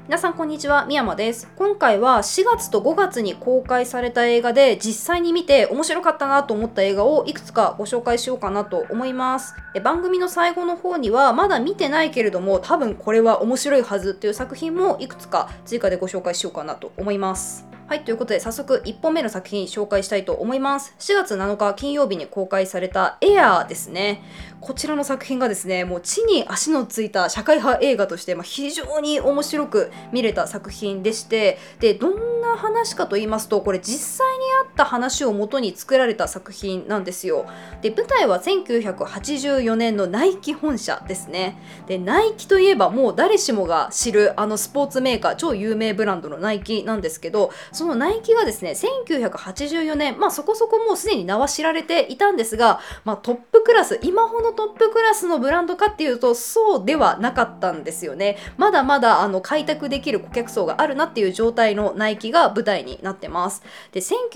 皆さんこんにちは、みやまです。今回は4月と5月に公開された映画で実際に見て面白かったなと思った映画をいくつかご紹介しようかなと思います。番組の最後の方にはまだ見てないけれども多分これは面白いはずっていう作品もいくつか追加でご紹介しようかなと思います。はい、ということで早速1本目の作品紹介したいと思います。4月7日金曜日に公開されたエアーですね。こちらの作品がですね、もう地に足のついた社会派映画として非常に面白く見れた作品でして、でどんな話かと言いますと、これ実際にあった話を元に作られた作品なんですよ。で舞台は1984年のナイキ本社ですね。でナイキといえばもう誰しもが知るスポーツメーカー、超有名ブランドのナイキなんですけど、そのナイキがですね1984年、そこそこもうすでに名は知られていたんですが、トップクラス、今ほどトップクラスのブランドかっていうとそうではなかったんですよね。まだまだ開拓できる顧客層があるなっていう状態のナイキが舞台になってます。で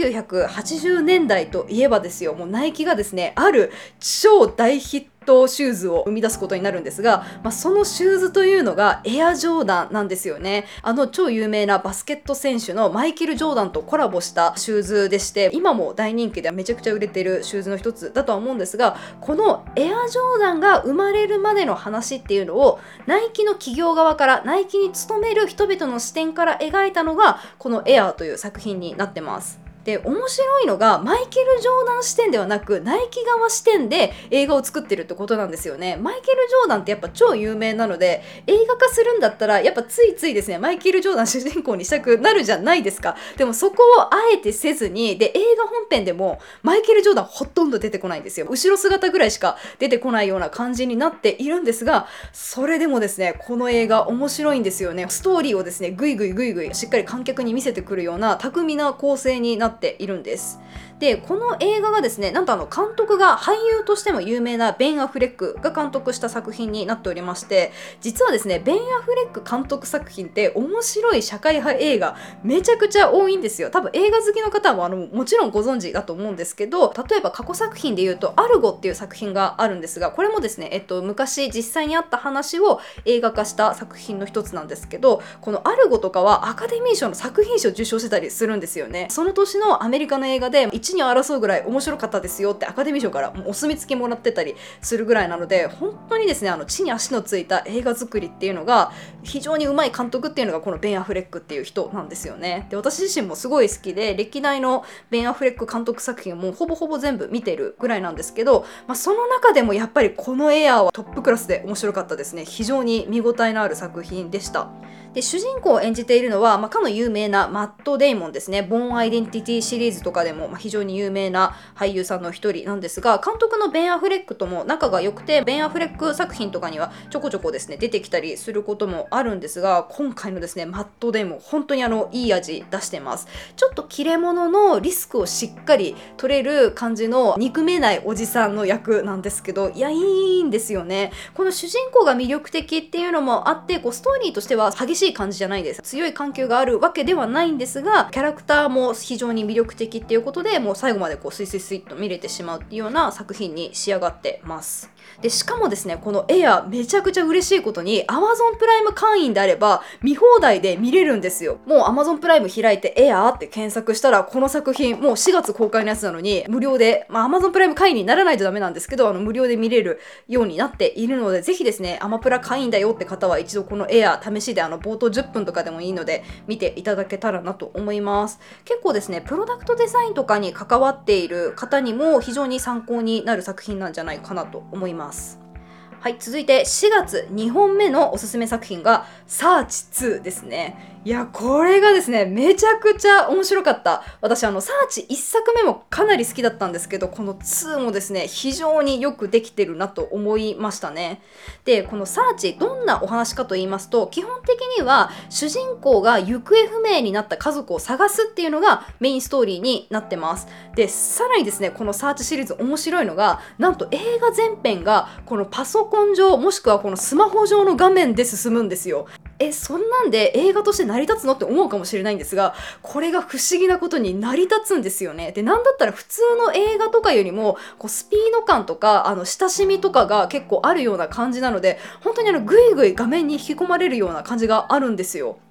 1980年代といえばですよ、もうナイキがですねある超大ヒットシューズを生み出すことになるんですが、そのシューズというのがエアジョーダンなんですよね。超有名なバスケット選手のマイケル・ジョーダンとコラボしたシューズでして、今も大人気でめちゃくちゃ売れてるシューズの一つだとは思うんですが、このエアジョーダンが生まれるまでの話っていうのをナイキの企業側から、ナイキに勤める人々の視点から描いたのがこのエアーという作品になってます。で面白いのが、マイケル・ジョーダン視点ではなくナイキ側視点で映画を作ってるってことなんですよね。マイケル・ジョーダンってやっぱ超有名なので、映画化するんだったらやっぱついついですねマイケル・ジョーダン主人公にしたくなるじゃないですか。でもそこをあえてせずに、で映画本編でもマイケル・ジョーダンほとんど出てこないんですよ。後ろ姿ぐらいしか出てこないような感じになっているんですが、それでもですねこの映画面白いんですよね。ストーリーをですねぐいぐいしっかり観客に見せてくるような巧みな構成になっているんです。でこの映画がですね、なんと監督が俳優としても有名なベン・アフレックが監督した作品になっておりまして、実はですねベン・アフレック監督作品って面白い社会派映画めちゃくちゃ多いんですよ。多分映画好きの方はもちろんご存知だと思うんですけど、例えば過去作品で言うとアルゴっていう作品があるんですが、これもですね、昔実際にあった話を映画化した作品の一つなんですけど、このアルゴとかはアカデミー賞の作品賞を受賞してたりするんですよね。その年のアメリカの映画で一二を争うぐらい面白かったですよってアカデミー賞からお墨付きもらってたりするぐらいなので、本当にですね地に足のついた映画作りっていうのが非常にうまい監督っていうのがこのベン・アフレックっていう人なんですよね。で私自身もすごい好きで、歴代のベン・アフレック監督作品もほぼほぼ全部見てるぐらいなんですけど、その中でもやっぱりこのエアーはトップクラスで面白かったですね。非常に見応えのある作品でした。で主人公を演じているのは、かの有名なマット・デイモンですね。ボーン・アイデンティティシリーズとかでも非常に有名な俳優さんの一人なんですが、監督のベン・アフレックとも仲が良くて、ベン・アフレック作品とかにはちょこちょこですね出てきたりすることもあるんですが、今回のですねマット・デイモン本当にいい味出してます。ちょっと切れ者のリスクをしっかり取れる感じの憎めないおじさんの役なんですけど、いやいいんですよね。この主人公が魅力的っていうのもあって、ストーリーとしては激しい感じじゃないです。強い緩急があるわけではないんですが、キャラクターも非常に魅力的っていうことで、もう最後までスイスイスイっと見れてしまうっていうような作品に仕上がってます。でしかもですねこのエアめちゃくちゃ嬉しいことに Amazon プライム会員であれば見放題で見れるんですよ。もう Amazon プライム開いてエアって検索したら、この作品もう4月公開のやつなのに無料で、Amazon プライム会員にならないとダメなんですけど、無料で見れるようになっているので、ぜひですねアマプラ会員だよって方は一度このエア試しで冒頭10分とかでもいいので見ていただけたらなと思います。結構ですねプロダクトデザインとかに関わっている方にも非常に参考になる作品なんじゃないかなと思います。はい、続いて4月2本目のおすすめ作品がサーチ2ですね。いやこれがですねめちゃくちゃ面白かった。私サーチ1作目もかなり好きだったんですけど、この2もですね非常によくできてるなと思いましたね。でこのサーチどんなお話かと言いますと、基本的には主人公が行方不明になった家族を探すっていうのがメインストーリーになってます。でさらにですねこのサーチシリーズ面白いのが、なんと映画全編がこのパソコン上もしくはこのスマホ上の画面で進むんですよ。そんなんで映画として成り立つのって思うかもしれないんですが、これが不思議なことに成り立つんですよね。でなんだったら普通の映画とかよりもスピード感とか親しみとかが結構あるような感じなので、本当にぐいぐい画面に引き込まれるような感じがあるんですよ。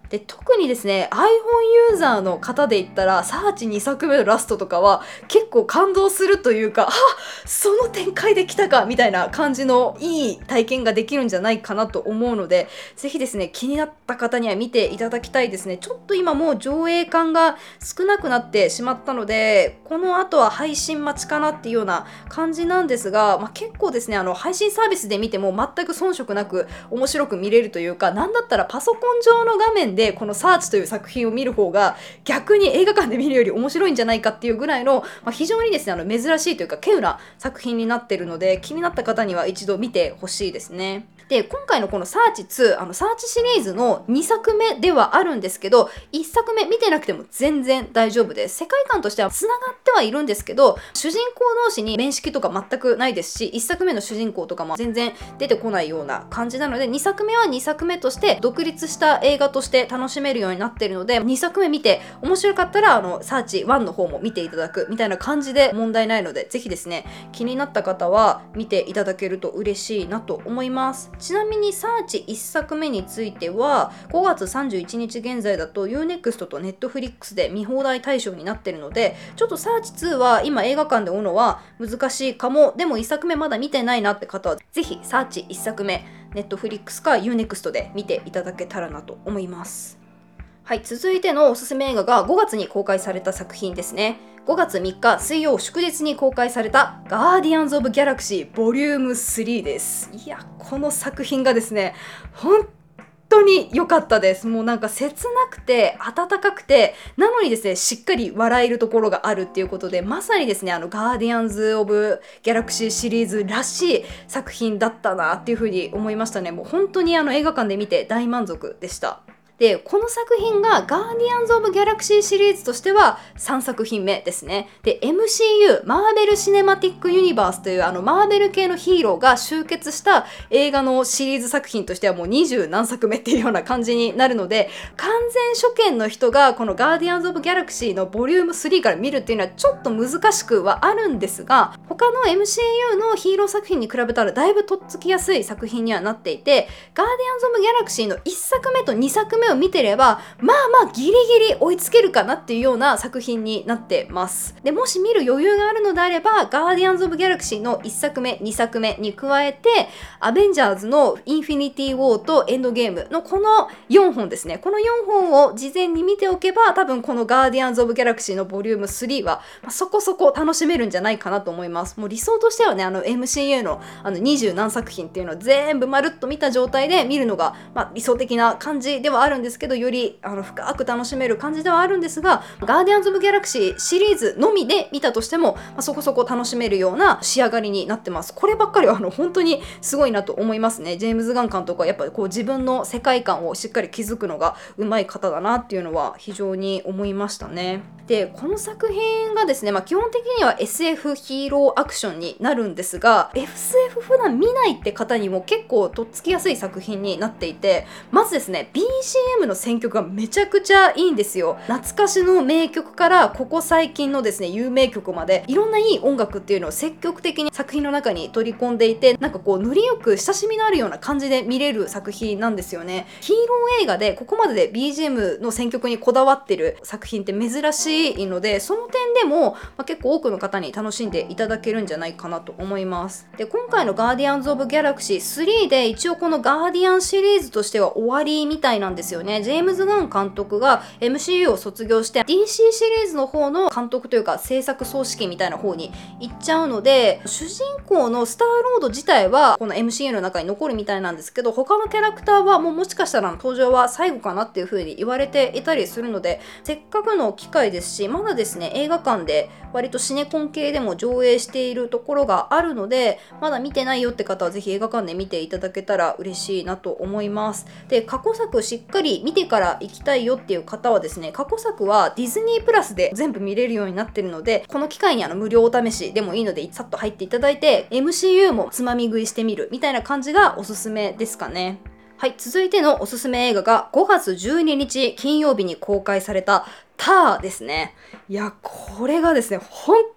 で特にですね iPhone ユーザーの方で言ったらサーチ2作目のラストとかは結構感動するというか、その展開で来たかみたいな感じのいい体験ができるんじゃないかなと思うので、ぜひですね気になった方には見ていただきたいですね。ちょっと今もう上映感が少なくなってしまったので、この後は配信待ちかなっていうような感じなんですが、結構ですね配信サービスで見ても全く遜色なく面白く見れるというか、なんだったらパソコン上の画面でこのサーチという作品を見る方が逆に映画館で見るより面白いんじゃないかっていうぐらいの、非常にですね珍しいというか稀有な作品になっているので、気になった方には一度見てほしいですね。で今回のこのサーチ2、サーチシリーズの2作目ではあるんですけど、1作目見てなくても全然大丈夫です。世界観としてはつながってはいるんですけど、主人公同士に面識とか全くないですし、1作目の主人公とかも全然出てこないような感じなので、2作目は2作目として独立した映画として楽しめるようになっているので、2作目見て面白かったらサーチ1の方も見ていただくみたいな感じで問題ないので、ぜひですね気になった方は見ていただけると嬉しいなと思います。ちなみにサーチ1作目については5月31日現在だと Unext と Netflix で見放題対象になっているので、ちょっとサーチ2は今映画館で追うのは難しいかも。でも1作目まだ見てないなって方はぜひサーチ1作目 Netflix か Unext で見ていただけたらなと思います。はい、続いてのおすすめ映画が5月に公開された作品ですね。5月3日水曜祝日に公開されたガーディアンズ・オブ・ギャラクシーボリューム3です。いや、この作品がですね本当に良かったです。もうなんか切なくて温かくて、なのにですねしっかり笑えるところがあるっていうことで、まさにですねガーディアンズ・オブ・ギャラクシーシリーズらしい作品だったなっていうふうに思いましたね。もう本当に映画館で見て大満足でした。でこの作品がガーディアンズ・オブ・ギャラクシーシリーズとしては3作品目ですね。で MCU マーベル・シネマティック・ユニバースというマーベル系のヒーローが集結した映画のシリーズ作品としてはもう20何作目っていうような感じになるので、完全初見の人がこのガーディアンズ・オブ・ギャラクシーのボリューム3から見るっていうのはちょっと難しくはあるんですが、他の MCU のヒーロー作品に比べたらだいぶとっつきやすい作品にはなっていて、ガーディアンズ・オブ・ギャラクシーの1作目と2作目を見てればまあギリギリ追いつけるかなっていうような作品になってます。でもし見る余裕があるのであればガーディアンズ・オブ・ギャラクシーの1作目2作目に加えてアベンジャーズのインフィニティ・ウォーとエンドゲームのこの4本ですね、この4本を事前に見ておけば多分このガーディアンズ・オブ・ギャラクシーのボリューム3はそこそこ楽しめるんじゃないかなと思います。もう理想としてはねMCU の20何作品っていうのを全部まるっと見た状態で見るのが、理想的な感じではあるんですけど、より深く楽しめる感じではあるんですが、ガーディアンズ・オブ・ギャラクシーシリーズのみで見たとしても、そこそこ楽しめるような仕上がりになってます。こればっかりは本当にすごいなと思いますね。ジェームズ・ガン監督はやっぱり自分の世界観をしっかり築くのがうまい方だなっていうのは非常に思いましたね。でこの作品がですね、基本的には SF ヒーローアクションになるんですが、 SF 普段見ないって方にも結構とっつきやすい作品になっていて、まずですね BGM の選曲がめちゃくちゃいいんですよ。懐かしの名曲からここ最近のですね有名曲までいろんないい音楽っていうのを積極的に作品の中に取り込んでいて、なんかノリよく親しみのあるような感じで見れる作品なんですよね。ヒーロー映画でここまでで BGM の選曲にこだわってる作品って珍しいので、その点でも、結構多くの方に楽しんでいただけるんじゃないかなと思います。で今回のガーディアンズ・オブ・ギャラクシー3で一応このガーディアンシリーズとしては終わりみたいなんですよね。ジェームズ・ガン監督が MCU を卒業して DC シリーズの方の監督というか制作総指揮みたいな方に行っちゃうので、主人公のスターロード自体はこの MCU の中に残るみたいなんですけど、他のキャラクターはもしかしたら登場は最後かなっていう風に言われていたりするので、せっかくの機会ですし、まだですね映画館で割とシネコン系でも上映しているところがあるので、まだ見てないよって方はぜひ映画館で見ていただけたら嬉しいなと思います。で過去作しっかり見てから行きたいよっていう方はですね、過去作はディズニープラスで全部見れるようになってるので、この機会に無料お試しでもいいのでさっと入っていただいて MCU もつまみ食いしてみるみたいな感じがおすすめですかね。はい、続いてのおすすめ映画が5月12日金曜日に公開されたターですね。いやこれがですね本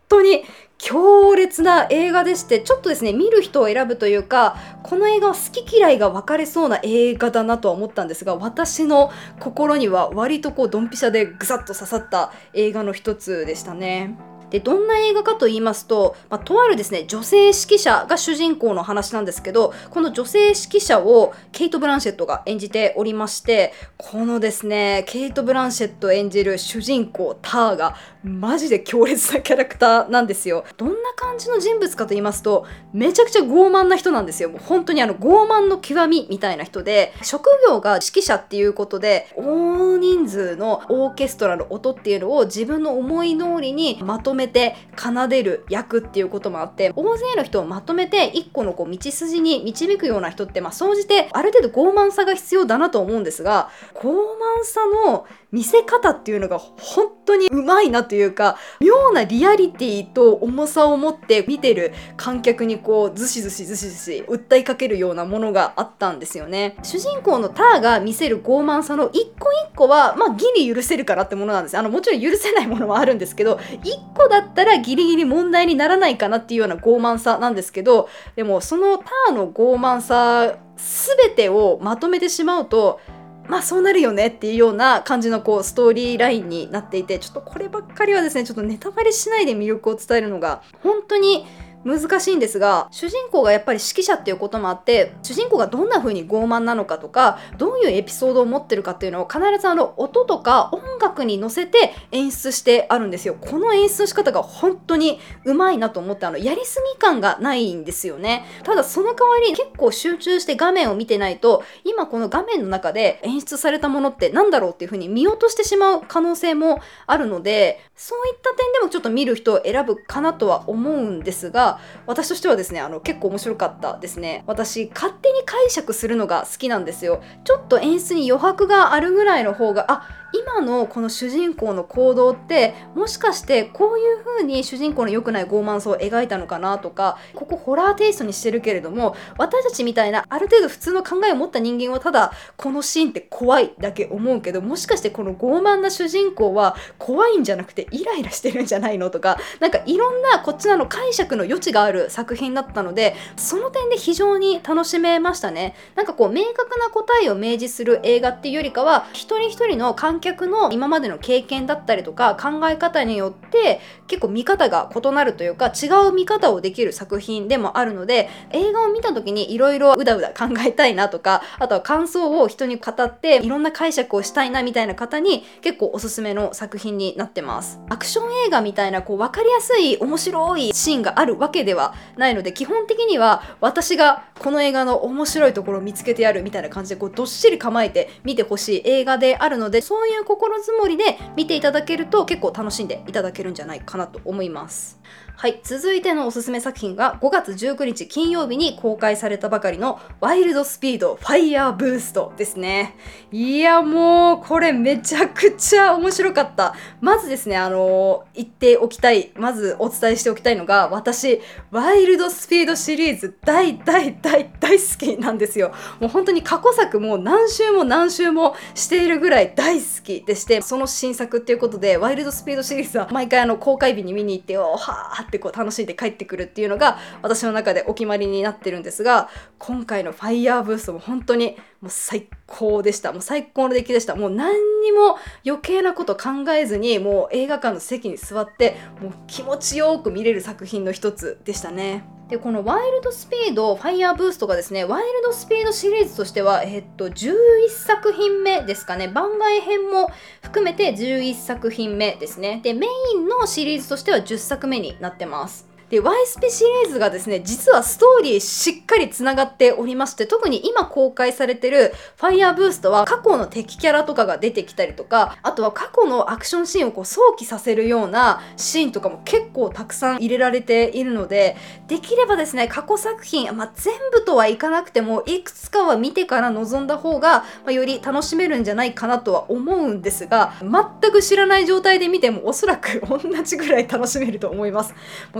当に強烈な映画でして、ちょっとですね見る人を選ぶというか、この映画は好き嫌いが分かれそうな映画だなとは思ったんですが、私の心には割とドンピシャでグサッと刺さった映画の一つでしたね。でどんな映画かと言いますと、とあるですね女性指揮者が主人公の話なんですけど、この女性指揮者をケイト・ブランシェットが演じておりまして、このですねケイト・ブランシェット演じる主人公ターがマジで強烈なキャラクターなんですよ。どんな感じの人物かと言いますと、めちゃくちゃ傲慢な人なんですよ。もう本当に傲慢の極みみたいな人で、職業が指揮者っていうことで、大人数のオーケストラの音っていうのを自分の思い通りにまとめて奏でる役っていうこともあって、大勢の人をまとめて一個の道筋に導くような人って、総じてある程度傲慢さが必要だなと思うんですが、傲慢さの見せ方っていうのが本当にうまいなというか、妙なリアリティと重さを持って見てる観客にずしずし訴えかけるようなものがあったんですよね。主人公のターが見せる傲慢さの一個一個はギリ許せるからってものなんです。もちろん許せないものもあるんですけど、一個だったらギリギリ問題にならないかなっていうような傲慢さなんですけど、でもそのターの傲慢さ全てをまとめてしまうと、そうなるよねっていうような感じのストーリーラインになっていて、ちょっとこればっかりはですねちょっとネタバレしないで魅力を伝えるのが本当に難しいんですが、主人公がやっぱり指揮者っていうこともあって、主人公がどんな風に傲慢なのかとか、どういうエピソードを持ってるかっていうのを必ず音とか音楽に乗せて演出してあるんですよ。この演出の仕方が本当にうまいなと思って、やりすぎ感がないんですよね。ただその代わり結構集中して画面を見てないと、今この画面の中で演出されたものってなんだろうっていう風に見落としてしまう可能性もあるので、そういった点でもちょっと見る人を選ぶかなとは思うんですが、私としてはですね結構面白かったですね。私勝手に解釈するのが好きなんですよ。ちょっと演出に余白があるぐらいの方が、今のこの主人公の行動ってもしかしてこういう風に主人公の良くない傲慢さを描いたのかなとか、ここホラーテイストにしてるけれども、私たちみたいなある程度普通の考えを持った人間はただこのシーンって怖いだけ思うけど、もしかしてこの傲慢な主人公は怖いんじゃなくてイライラしてるんじゃないのとか、いろんなこっちの解釈の余地がある作品だったので、その点で非常に楽しめましたね。明確な答えを明示する映画っていうよりかは、一人一人の観客の今までの経験だったりとか考え方によって結構見方が異なるというか、違う見方をできる作品でもあるので、映画を見た時にいろいろうだうだ考えたいなとか、あとは感想を人に語っていろんな解釈をしたいなみたいな方に結構おすすめの作品になってます。アクション映画みたいな分かりやすい面白いシーンがあるわけではないので、基本的には私がこの映画の面白いところを見つけてやるみたいな感じでどっしり構えて見てほしい映画であるので、そういう心づもりで見ていただけると結構楽しんでいただけるんじゃないかなと思います。はい、続いてのおすすめ作品が5月19日金曜日に公開されたばかりのワイルドスピードファイヤーブーストですね。いやもうこれめちゃくちゃ面白かった。まずですね言っておきたい、まずお伝えしておきたいのが、私ワイルドスピードシリーズ大好きなんですよ。もう本当に過去作も何周もしているぐらい大好きでして、その新作っていうことでワイルドスピードシリーズは毎回公開日に見に行ってはーって楽しんで帰ってくるっていうのが私の中でお決まりになってるんですが、今回のファイヤーブーストも本当にもう最高でした。もう最高の出来でした。もう何にも余計なこと考えずに、もう映画館の席に座ってもう気持ちよく見れる作品の一つでしたね。でこのワイルドスピードファイヤーブーストがですね、ワイルドスピードシリーズとしては11作品目ですかね。番外編も含めて11作品目ですね。でメインのシリーズとしては10作目になってます。で YSP シリーズがですね、実はストーリーしっかりつながっておりまして、特に今公開されてるファイヤーブーストは過去の敵キャラとかが出てきたりとか、あとは過去のアクションシーンを想起させるようなシーンとかも結構たくさん入れられているので、できればですね過去作品、全部とはいかなくてもいくつかは見てから臨んだ方が、より楽しめるんじゃないかなとは思うんですが、全く知らない状態で見てもおそらく同じぐらい楽しめると思います。もうとにかく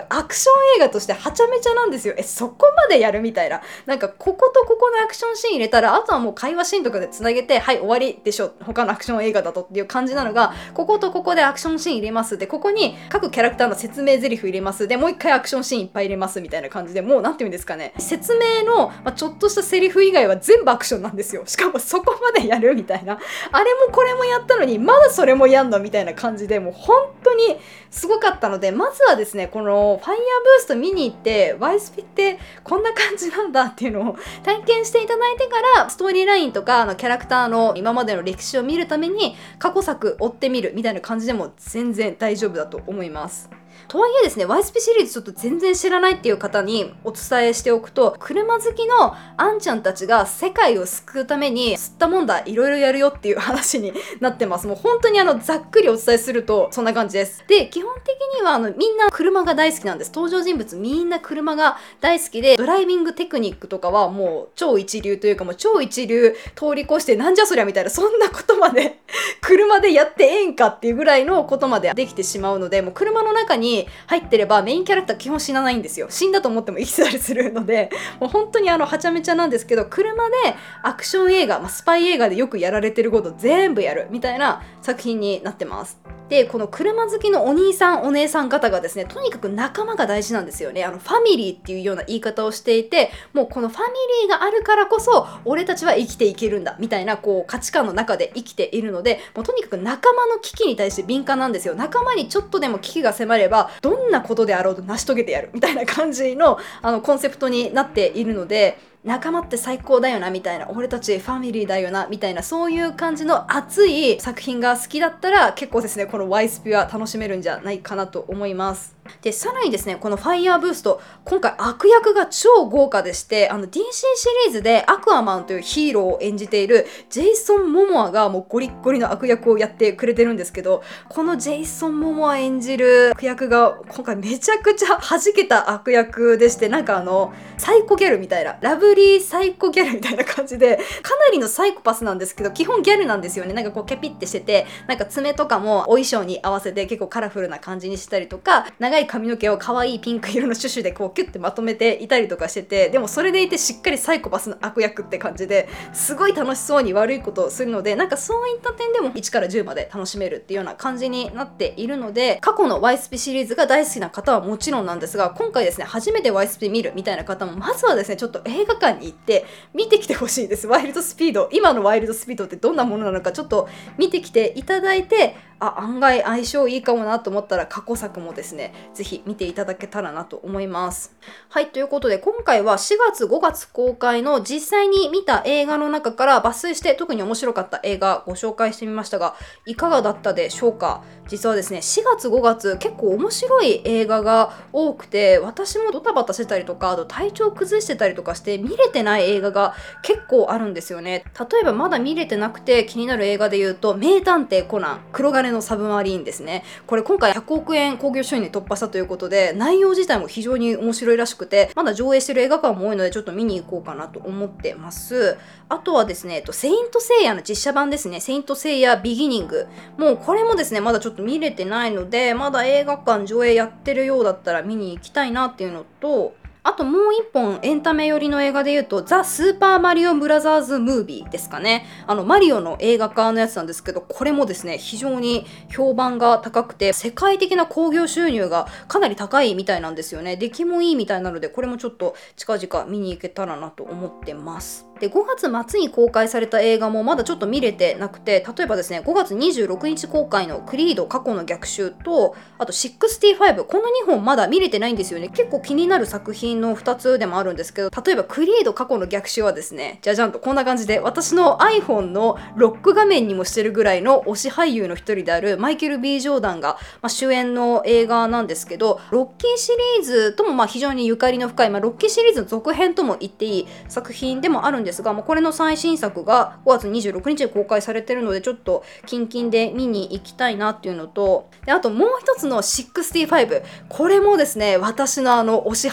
くアクション映画としてはちゃめちゃなんですよ。そこまでやるみたいな。なんかこことここのアクションシーン入れたらあとはもう会話シーンとかでつなげてはい終わりでしょ、他のアクション映画だとっていう感じなのが、こことここでアクションシーン入れますで、ここに各キャラクターの説明台詞入れますで、もう一回アクションシーンいっぱい入れますみたいな感じで、もうなんていうんですかね、説明の、ちょっとしたセリフ以外は全部アクションなんですよ。しかもそこまでやるみたいな、あれもこれもやったのにまだそれもやんのみたいな感じで、もう本当にすごかったので、まずはですねこのファイヤーブースト見に行ってワイスピってこんな感じなんだっていうのを体験していただいてから、ストーリーラインとかキャラクターの今までの歴史を見るために過去作追ってみるみたいな感じでも全然大丈夫だと思います。とはいえですね、YSP シリーズちょっと全然知らないっていう方にお伝えしておくと、車好きのあんちゃんたちが世界を救うために吸ったもんだいろいろやるよっていう話になってます。もう本当にざっくりお伝えするとそんな感じです。で、基本的にはみんな車が大好きなんです。登場人物みんな車が大好きで、ドライビングテクニックとかはもう超一流というか、もう超一流通り越してなんじゃそりゃみたいな、そんなことまで車でやってええんかっていうぐらいのことまでできてしまうので、もう車の中に入ってればメインキャラクター基本死なないんですよ。死んだと思っても生きてたりするので、もう本当にはちゃめちゃなんですけど、車でアクション映画、スパイ映画でよくやられてること全部やるみたいな作品になってます。で、この車好きのお兄さんお姉さん方がですね、とにかく仲間が大事なんですよね。ファミリーっていうような言い方をしていて、もうこのファミリーがあるからこそ俺たちは生きていけるんだみたいな価値観の中で生きているので、もうとにかく仲間の危機に対して敏感なんですよ。仲間にちょっとでも危機が迫ればどんなことであろうと成し遂げてやるみたいな感じのコンセプトになっているので、仲間って最高だよなみたいな、俺たちファミリーだよなみたいな、そういう感じの熱い作品が好きだったら結構ですね、この YSP は楽しめるんじゃないかなと思います。で、さらにですね、このファイヤーブースト、今回悪役が超豪華でして、DC シリーズでアクアマンというヒーローを演じているジェイソン・モモアがもうゴリッゴリの悪役をやってくれてるんですけど、このジェイソン・モモア演じる悪役が今回めちゃくちゃ弾けた悪役でして、なんかサイコギャルみたいな、ラブリーサイコギャルみたいな感じで、かなりのサイコパスなんですけど、基本ギャルなんですよね。なんかキャピってしてて、なんか爪とかもお衣装に合わせて結構カラフルな感じにしたりとか、長い髪の毛を可愛いピンク色のシュシュでキュッてまとめていたりとかしてて、でもそれでいてしっかりサイコパスの悪役って感じですごい楽しそうに悪いことをするので、なんかそういった点でも1から10まで楽しめるっていうような感じになっているので、過去の YSP シリーズが大好きな方はもちろんなんですが、今回ですね初めて YSP 見るみたいな方もまずはですねちょっと映画館に行って見てきてほしいです。ワイルドスピード、今のワイルドスピードってどんなものなのかちょっと見てきていただいて、案外相性いいかもなと思ったら過去作もですねぜひ見ていただけたらなと思います。はい、ということで今回は4月5月公開の実際に見た映画の中から抜粋して特に面白かった映画ご紹介してみましたが、いかがだったでしょうか。実はですね4月5月結構面白い映画が多くて、私もドタバタしてたりとか、あと体調崩してたりとかして見れてない映画が結構あるんですよね。例えばまだ見れてなくて気になる映画で言うと、名探偵コナン黒金のサブマリーンですね。これ今回100億円興行収入突破したということで、内容自体も非常に面白いらしくて、まだ上映してる映画館も多いのでちょっと見に行こうかなと思ってます。あとはですね、セイントセイヤの実写版ですね、セイントセイヤビギニング、もうこれもですねまだちょっと見れてないので、まだ映画館上映やってるようだったら見に行きたいなっていうのと、あともう一本エンタメ寄りの映画で言うとザ・スーパーマリオブラザーズ・ムービーですかね。マリオの映画化のやつなんですけど、これもですね非常に評判が高くて世界的な興行収入がかなり高いみたいなんですよね。出来もいいみたいなので、これもちょっと近々見に行けたらなと思ってます。で、5月末に公開された映画もまだちょっと見れてなくて、例えばですね5月26日公開のクリード過去の逆襲と、あと65、この2本まだ見れてないんですよね。結構気になる作品の2つでもあるんですけど、例えばクリード過去の逆襲はですね、じゃじゃんとこんな感じで、私の iPhone のロック画面にもしてるぐらいの推し俳優の一人であるマイケル・ B ・ジョーダンが、主演の映画なんですけど、ロッキーシリーズとも非常にゆかりの深い、ロッキーシリーズの続編とも言っていい作品でもあるんですが、これの最新作が5月26日に公開されてるので、ちょっとキンキンで見に行きたいなっていうのと、であともう一つの65、これもですね私の推し俳優の一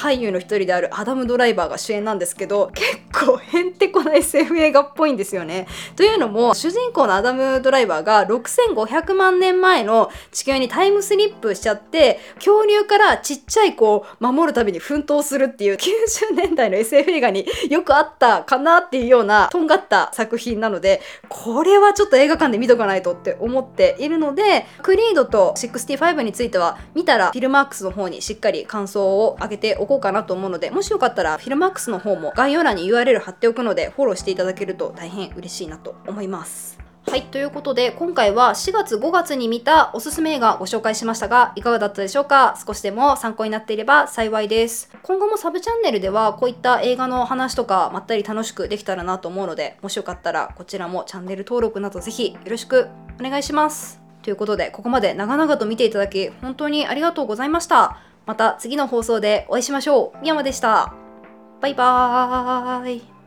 一人であるアダム・ドライバーが主演なんですけど、結構へんてこな SF 映画っぽいんですよね。というのも、主人公のアダム・ドライバーが6500万年前の地球にタイムスリップしちゃって、恐竜からちっちゃい子を守るために奮闘するっていう90年代の SF 映画によくあったかなっていうようなとんがった作品なので、これはちょっと映画館で見とかないとって思っているので、クリードと65については見たらフィルマークスの方にしっかり感想を上げておこうかなと思うので、もしよかったらフィルマークスの方も概要欄に URL 貼っておくのでフォローしていただけると大変嬉しいなと思います。はい、ということで今回は4月5月に見たおすすめ映画ご紹介しましたが、いかがだったでしょうか。少しでも参考になっていれば幸いです。今後もサブチャンネルではこういった映画の話とかまったり楽しくできたらなと思うので、もしよかったらこちらもチャンネル登録などぜひよろしくお願いします。ということで、ここまで長々と見ていただき本当にありがとうございました。また次の放送でお会いしましょう。みやまでした。バイバーイ。